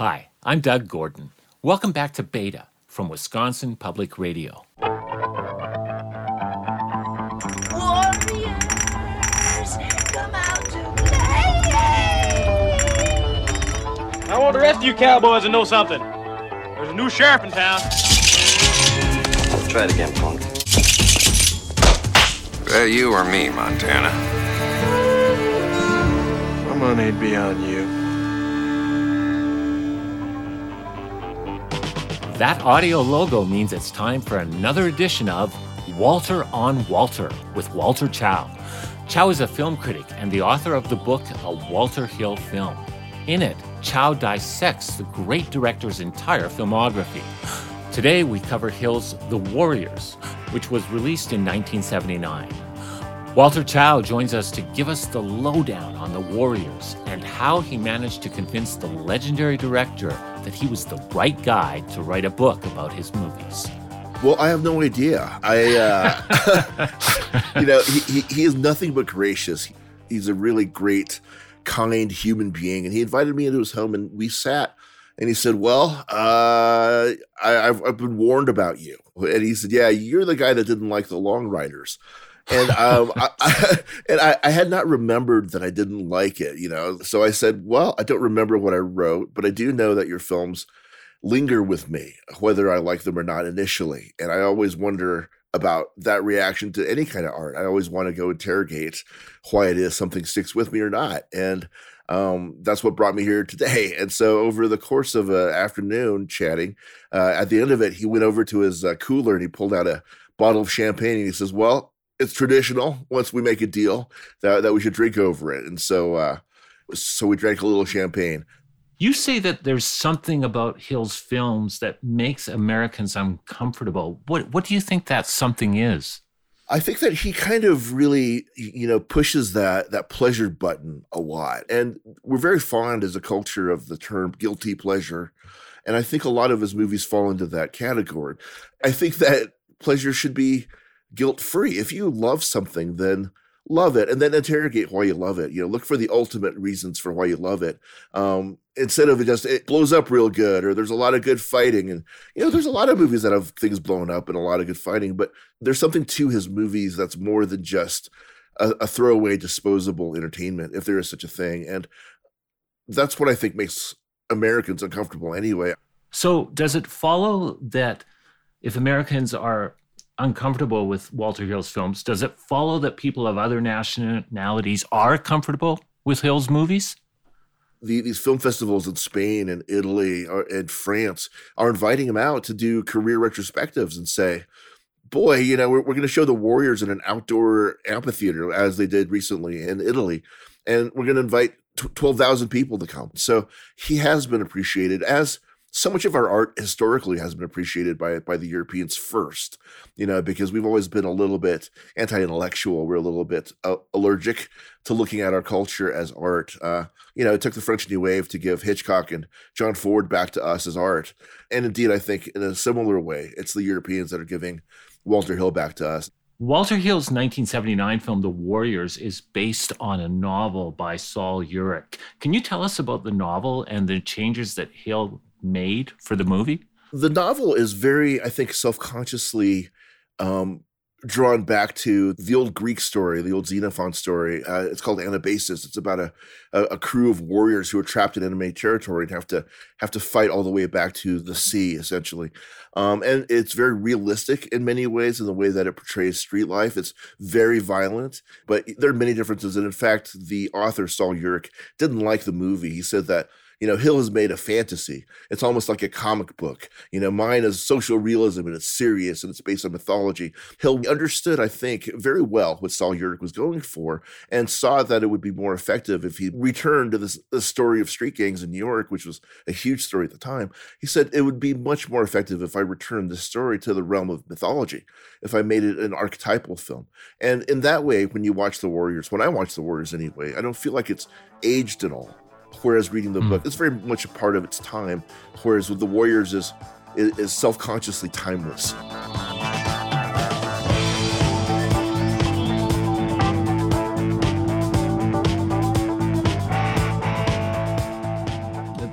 Hi, I'm Doug Gordon. Welcome back to Beta from Wisconsin Public Radio. Warriors, come out to play! I want the rest of you cowboys to know something. There's a new sheriff in town. Try it again, punk. You or me, Montana? My money'd be on you. That audio logo means it's time for another edition of Walter on Walter with Walter Chow. Chow is a film critic and the author of the book A Walter Hill Film. In it, Chow dissects the great director's entire filmography. Today, we cover Hill's The Warriors, which was released in 1979. Walter Chow joins us to give us the lowdown on The Warriors and how he managed to convince the legendary director that he was the right guy to write a book about his movies. Well, I have no idea. He is nothing but gracious. He's a really great, kind human being. And he invited me into his home and we sat and he said, well, I've been warned about you. And he said, yeah, you're the guy that didn't like The Long Riders. And I had not remembered that I didn't like it, So I said, well, I don't remember what I wrote, but I do know that your films linger with me, whether I like them or not initially. And I always wonder about that reaction to any kind of art. I always want to go interrogate why it is something sticks with me or not. And that's what brought me here today. And so over the course of an afternoon chatting, at the end of it, he went over to his cooler and he pulled out a bottle of champagne and he says, well, it's traditional once we make a deal that we should drink over it. And so we drank a little champagne. You say that there's something about Hill's films that makes Americans uncomfortable. What do you think that something is? I think that he kind of really, pushes that pleasure button a lot. And we're very fond as a culture of the term guilty pleasure. And I think a lot of his movies fall into that category. I think that pleasure should be guilt-free. If you love something, then love it and then interrogate why you love it. Look for the ultimate reasons for why you love it. Instead of it blows up real good or there's a lot of good fighting. And, there's a lot of movies that have things blown up and a lot of good fighting, but there's something to his movies that's more than just a throwaway disposable entertainment, if there is such a thing. And that's what I think makes Americans uncomfortable anyway. So does it follow that if Americans are uncomfortable with Walter Hill's films, does it follow that people of other nationalities are comfortable with Hill's movies? These film festivals in Spain and Italy and France are inviting him out to do career retrospectives and say, boy, we're going to show The Warriors in an outdoor amphitheater as they did recently in Italy. And we're going to invite 12,000 people to come. So he has been appreciated, as so much of our art historically has been appreciated by the Europeans first, because we've always been a little bit anti-intellectual. We're a little bit allergic to looking at our culture as art. It took the French New Wave to give Hitchcock and John Ford back to us as art. And indeed, I think in a similar way, it's the Europeans that are giving Walter Hill back to us. Walter Hill's 1979 film, The Warriors, is based on a novel by Saul Urich. Can you tell us about the novel and the changes that Hill made for the movie? The novel is very, I think, self-consciously drawn back to the old Greek story, the old Xenophon story. It's called Anabasis. It's about a crew of warriors who are trapped in enemy territory and have to fight all the way back to the sea, essentially. And it's very realistic in many ways in the way that it portrays street life. It's very violent, but there are many differences. And in fact, the author, Saul Urich, didn't like the movie. He said that Hill has made a fantasy. It's almost like a comic book. Mine is social realism and it's serious and it's based on mythology. Hill understood, I think, very well what Saul Urich was going for and saw that it would be more effective if he returned to this story of street gangs in New York, which was a huge story at the time. He said it would be much more effective if I returned this story to the realm of mythology, if I made it an archetypal film. And in that way, when you watch The Warriors, when I watch The Warriors anyway, I don't feel like it's aged at all. Whereas reading the book, it's very much a part of its time. Whereas with The Warriors is self-consciously timeless.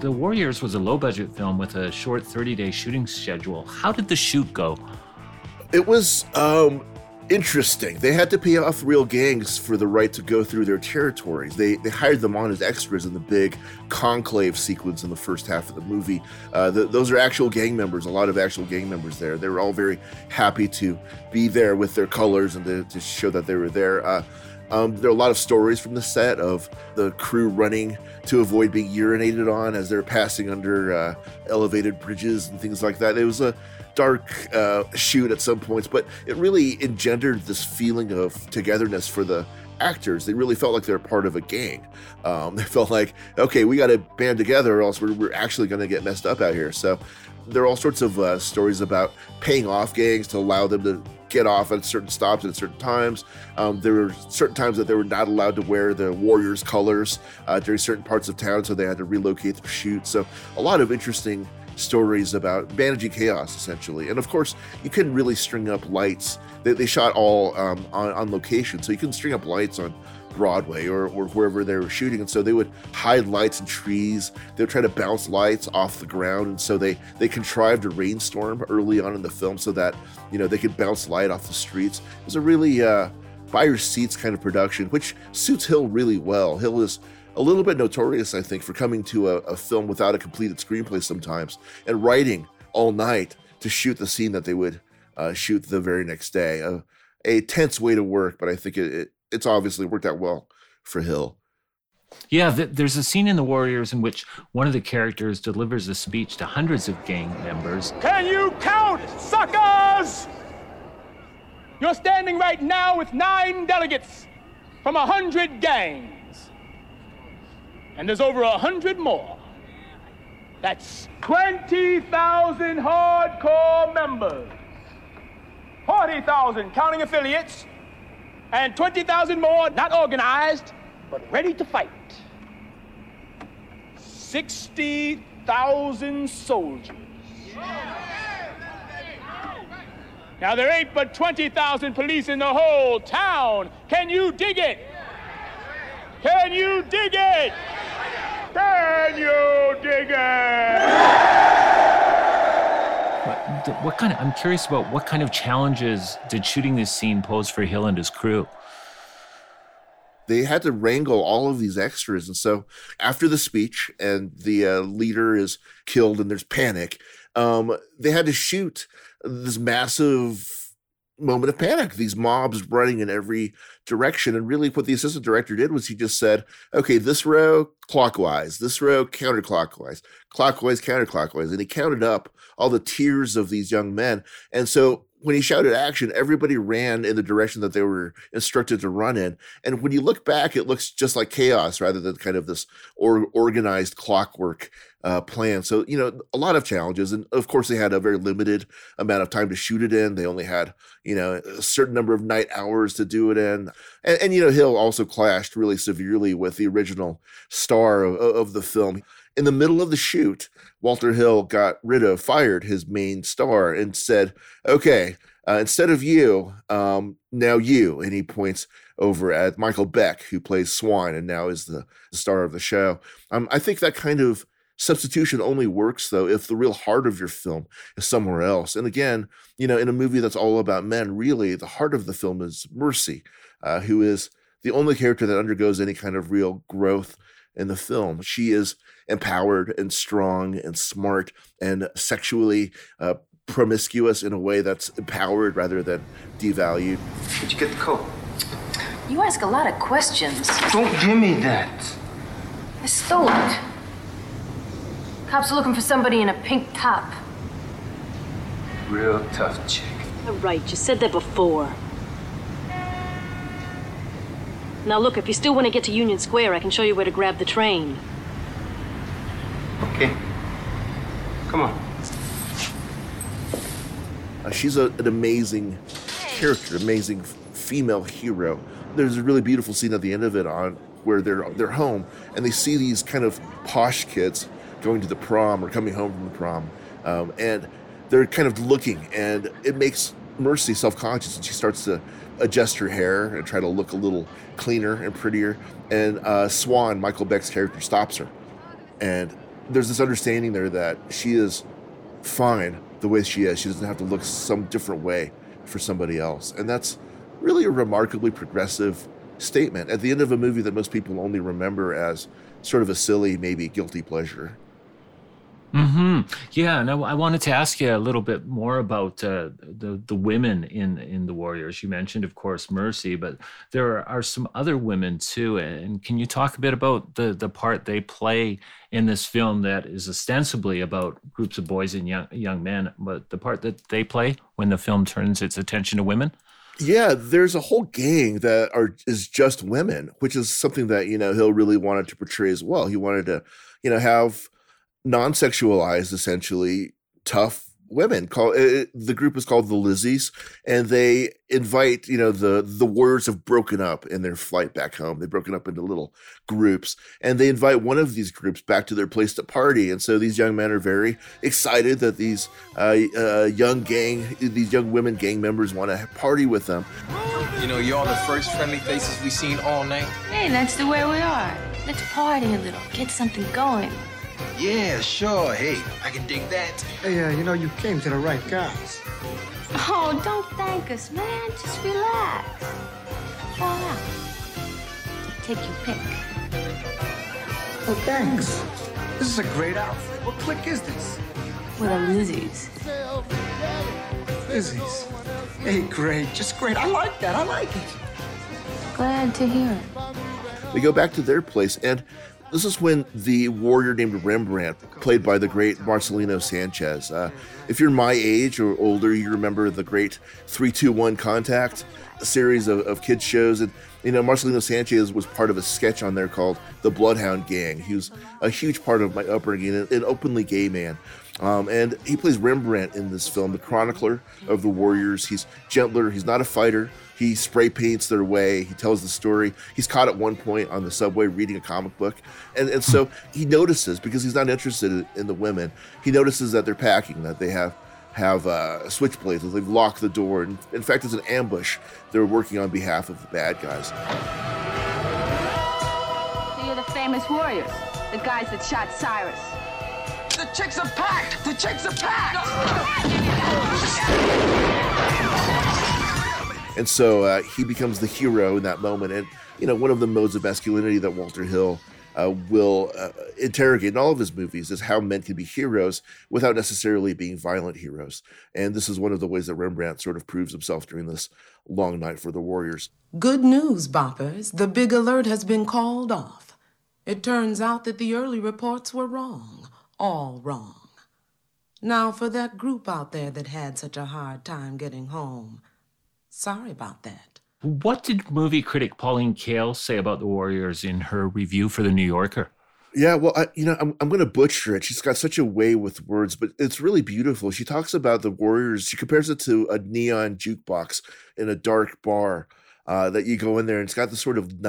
The Warriors was a low-budget film with a short 30-day shooting schedule. How did the shoot go? It was interesting. They had to pay off real gangs for the right to go through their territories. They hired them on as extras in the big conclave sequence in the first half of the movie. Those are actual gang members, a lot of actual gang members there. They were all very happy to be there with their colors and to show that they were there. There are a lot of stories from the set of the crew running to avoid being urinated on as they're passing under elevated bridges and things like that. It was a dark shoot at some points, but it really engendered this feeling of togetherness for the actors. They really felt like they were part of a gang. They felt like, okay, we got to band together or else we're actually going to get messed up out here. So there are all sorts of stories about paying off gangs to allow them to get off at certain stops at certain times. There were certain times that they were not allowed to wear the Warriors colors during certain parts of town, so they had to relocate the shoot. So a lot of interesting stories about managing chaos, essentially. And of course, you couldn't really string up lights. They shot all on location, so you couldn't string up lights on Broadway or wherever they were shooting. And so they would hide lights in trees. They would try to bounce lights off the ground. And so they contrived a rainstorm early on in the film so that, they could bounce light off the streets. It was a really by your seats kind of production, which suits Hill really well. Hill is a little bit notorious, I think, for coming to a film without a completed screenplay sometimes and writing all night to shoot the scene that they would shoot the very next day. A tense way to work, but I think it's obviously worked out well for Hill. Yeah, there's a scene in The Warriors in which one of the characters delivers a speech to hundreds of gang members. Can you count, suckers? You're standing right now with 9 delegates from 100 gangs. And there's over 100 more. That's 20,000 hardcore members. 40,000 counting affiliates. And 20,000 more not organized, but ready to fight. 60,000 soldiers. Now, there ain't but 20,000 police in the whole town. Can you dig it? Can you dig it? Can you dig it? I'm curious about what kind of challenges did shooting this scene pose for Hill and his crew? They had to wrangle all of these extras. And so after the speech and the leader is killed and there's panic, they had to shoot this massive moment of panic, these mobs running in every direction. And really what the assistant director did was he just said, okay, this row clockwise, this row counterclockwise, clockwise, counterclockwise. And he counted up all the tiers of these young men. And so when he shouted action, everybody ran in the direction that they were instructed to run in. And when you look back, it looks just like chaos rather than kind of this organized clockwork plan. So, a lot of challenges. And of course, they had a very limited amount of time to shoot it in. They only had, a certain number of night hours to do it in. And Hill also clashed really severely with the original star of the film. In the middle of the shoot, Walter Hill fired his main star and said, okay, instead of you, now you. And he points over at Michael Beck, who plays Swan and now is the star of the show. I think that kind of substitution only works, though, if the real heart of your film is somewhere else. And again, in a movie that's all about men, really, the heart of the film is Mercy, who is the only character that undergoes any kind of real growth in the film. She is empowered and strong and smart and sexually promiscuous in a way that's empowered rather than devalued. Did you get the coat? You ask a lot of questions. Don't give me that. I stole it. Cops are looking for somebody in a pink top. Real tough chick. All right, you said that before. Now look, if you still want to get to Union Square, I can show you where to grab the train. Okay. Come on. She's an amazing character, amazing female hero. There's a really beautiful scene at the end of it where they're home and they see these kind of posh kids going to the prom or coming home from the prom, and they're kind of looking, and it makes Mercy self-conscious, and she starts to adjust her hair and try to look a little cleaner and prettier. And Swan, Michael Beck's character, stops her, and there's this understanding there that she is fine the way she is. She doesn't have to look some different way for somebody else. And that's really a remarkably progressive statement at the end of a movie that most people only remember as sort of a silly, maybe guilty pleasure. Yeah, and I wanted to ask you a little bit more about the women in the Warriors. You mentioned, of course, Mercy, but there are some other women too. And can you talk a bit about the part they play in this film that is ostensibly about groups of boys and young men, but the part that they play when the film turns its attention to women? Yeah, there's a whole gang that is just women, which is something that, Hill really wanted to portray as well. He wanted to, have non-sexualized, essentially tough women. The group is called the Lizzies, and they invite, the warriors have broken up in their flight back home. They've broken up into little groups, and they invite one of these groups back to their place to party. And so these young men are very excited that these young women gang members want to party with them. You're the first friendly faces we've seen all night. Hey, that's the way we are. Let's party a little, get something going. Yeah, sure. Hey, I can dig that. Hey, you came to the right guys. Oh, don't thank us, man. Just relax. Fall out. Take your pick. Oh, thanks. This is a great outfit. What clique is this? We're the Lizzies. Lizzies. Hey, great. Just great. I like that. I like it. Glad to hear it. They go back to their place, and this is when the warrior named Rembrandt, played by the great Marcelino Sanchez. If you're my age or older, you remember the great 3-2-1 Contact, a series of kids shows. And, Marcelino Sanchez was part of a sketch on there called The Bloodhound Gang. He was a huge part of my upbringing, an openly gay man. And he plays Rembrandt in this film, the chronicler of the warriors. He's gentler. He's not a fighter. He spray paints their way. He tells the story. He's caught at one point on the subway reading a comic book. And so he notices, because he's not interested in the women, he notices that they're packing, that they have switchblades, that they've locked the door. And in fact, it's an ambush. They're working on behalf of the bad guys. So you're the famous warriors, the guys that shot Cyrus. The chicks are packed! The chicks are packed! And so he becomes the hero in that moment. And, one of the modes of masculinity that Walter Hill will interrogate in all of his movies is how men can be heroes without necessarily being violent heroes. And this is one of the ways that Rembrandt sort of proves himself during this long night for the warriors. Good news, boppers. The big alert has been called off. It turns out that the early reports were wrong. All wrong. Now, for that group out there that had such a hard time getting home, sorry about that. What did movie critic Pauline Kael say about the Warriors in her review for The New Yorker? Yeah, well, I'm going to butcher it. She's got such a way with words, but it's really beautiful. She talks about the Warriors. She compares it to a neon jukebox in a dark bar that you go in there, and it's got this sort of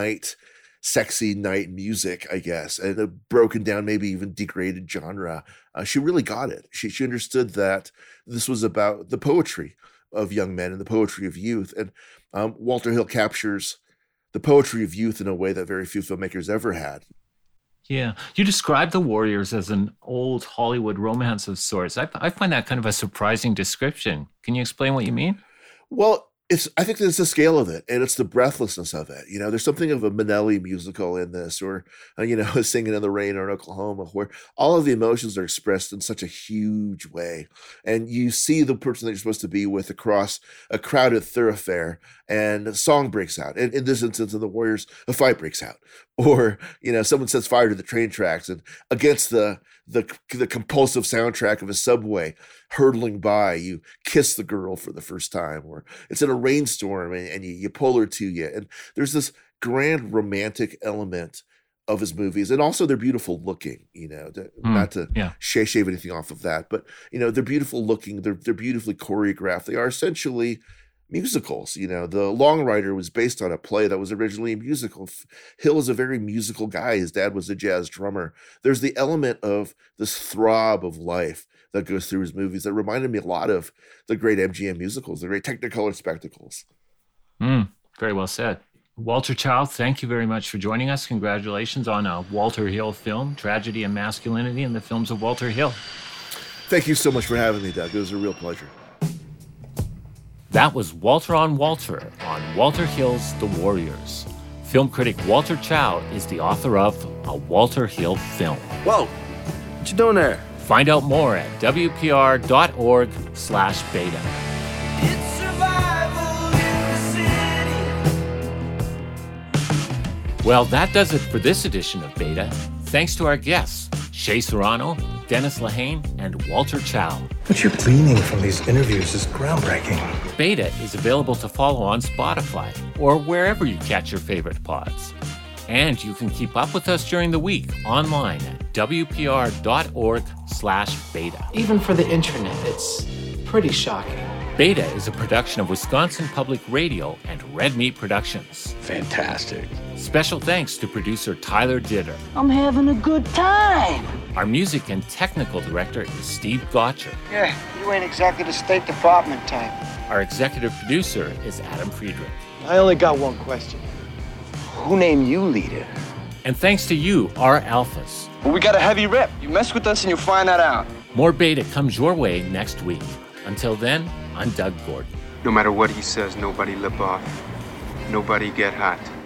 sexy night music, I guess, and a broken down, maybe even degraded genre. She really got it. She understood that this was about the poetry of young men and the poetry of youth. And Walter Hill captures the poetry of youth in a way that very few filmmakers ever had. Yeah. You describe the Warriors as an old Hollywood romance of sorts. I find that kind of a surprising description. Can you explain what you mean? Well, I think there's the scale of it, and it's the breathlessness of it. There's something of a Minnelli musical in this, or, Singing in the Rain or in Oklahoma, where all of the emotions are expressed in such a huge way. And you see the person that you're supposed to be with across a crowded thoroughfare, and a song breaks out. And in this instance, in the Warriors, a fight breaks out. Or, someone sets fire to the train tracks, and against the compulsive soundtrack of a subway hurtling by, you kiss the girl for the first time, or it's in a rainstorm and you pull her to you. And there's this grand romantic element of his movies, and also they're beautiful looking, not to shave anything off of that, but they're beautiful looking, they're beautifully choreographed. They are essentially musicals. The Long Rider was based on a play that was originally a musical. Hill is a very musical guy. His dad was a jazz drummer. There's the element of this throb of life that goes through his movies that reminded me a lot of the great MGM musicals, the great Technicolor spectacles. Very well said. Walter Chow, thank you very much for joining us. Congratulations on a Walter Hill film, Tragedy and Masculinity in the Films of Walter Hill. Thank you so much for having me, Doug. It was a real pleasure. That was Walter on Walter on Walter Hill's The Warriors. Film critic Walter Chow is the author of A Walter Hill Film. Whoa, what you doing there? Find out more at wpr.org/beta. Well, that does it for this edition of Beta. Thanks to our guests, Shea Serrano, Dennis Lehane, and Walter Chow. What you're gleaning from these interviews is groundbreaking. Beta is available to follow on Spotify or wherever you catch your favorite pods. And you can keep up with us during the week online at wpr.org/beta. Even for the internet, it's pretty shocking. Beta is a production of Wisconsin Public Radio and Red Meat Productions. Fantastic. Special thanks to producer Tyler Ditter. I'm having a good time. Our music and technical director is Steve Gotcher. Yeah, you ain't exactly the State Department type. Our executive producer is Adam Friedrich. I only got one question. Who named you leader? And thanks to you, our alphas. Well, we got a heavy rep. You mess with us and you'll find that out. More Beta comes your way next week. Until then, I'm Doug Gordon. No matter what he says, nobody lip off. Nobody get hot.